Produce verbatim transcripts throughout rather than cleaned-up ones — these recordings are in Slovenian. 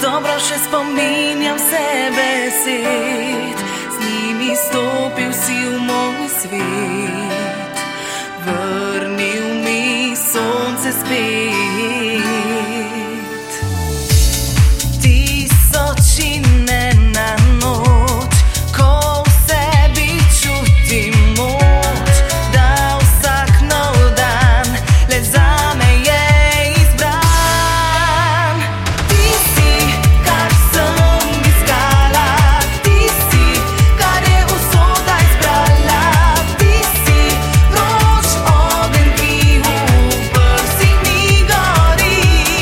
dobro še spominjam se besed, z njimi stopil si v moj svet, vrnil mi sonce spet. Tisočine na noč, ko v sebi čutim moč, da vsak nov dan le zame je izbran. Ti si, kar sem iskala, ti si, kar je usoda izbrala, ti si vroč ogenj, ki v prsih mi gori.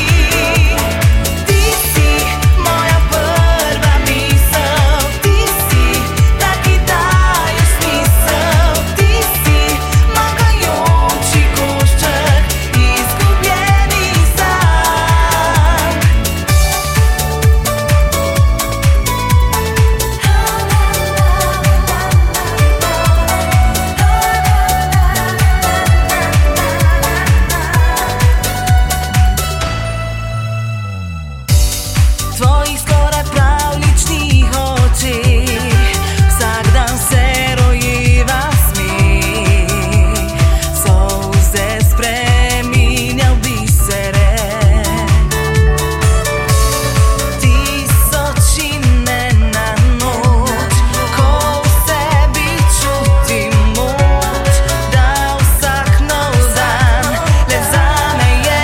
Ti si moja prva misel, ti si ta, ki daje smisel, ti si manjkajoči košček, izgubljeni san. Tvojih skoraj pravličnih očeh vsak dan se rojeva smeh, solze spreminja v bisere. Tisočine na noč, ko v sebi čutim moč, da vsak nov dan le zame je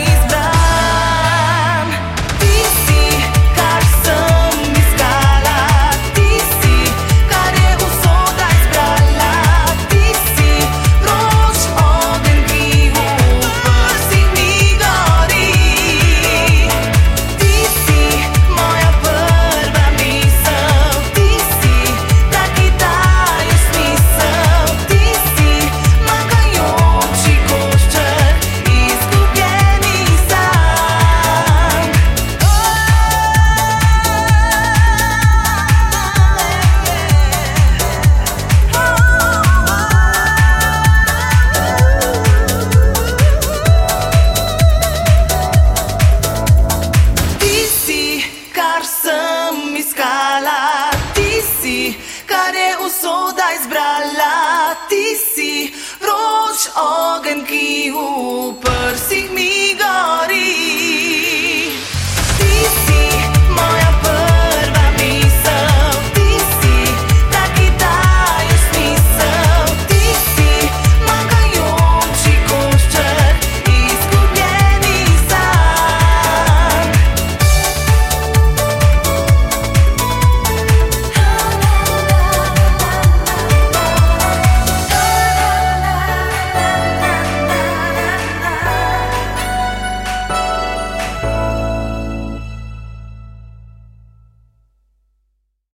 izbran. Ti si, kar sem iskala, ti si, kar je usoda izbrala, ti si vroč ogenj, ki v prsih mi gori. Ti si moja prva misel, ti si ta, ki daje smisel, ti si manjkajoči košček, izgubljeni san. Ti si, kar sem iskala, ti si, kar je usoda izbrala, ti si vroč ogenj, ki v prsih mi gori.